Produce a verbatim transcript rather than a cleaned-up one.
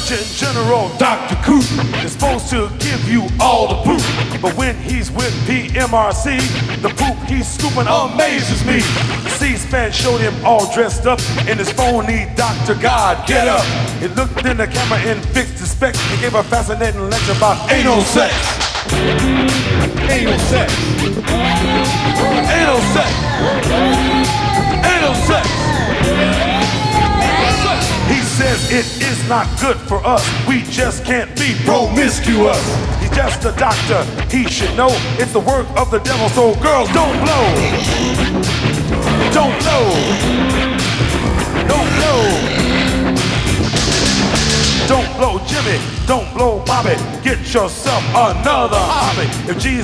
Surgeon General Doctor Coop is supposed to give you all the poop, but when he's with P M R C, the poop he's scooping amazes me. C-SPAN showed him all dressed up in his phony Doctor God get up. He looked in the camera and fixed his specs. He gave a fascinating lecture about anal sex. Anal sex. Anal sex. Anal sex. He says it is not good for us. We just can't be promiscuous. He's just a doctor. He should know it's the work of the devil. So girls, don't blow. Don't blow. Don't blow. Don't blow Jimmy. Don't blow Bobby. Get yourself another hobby. If Jesus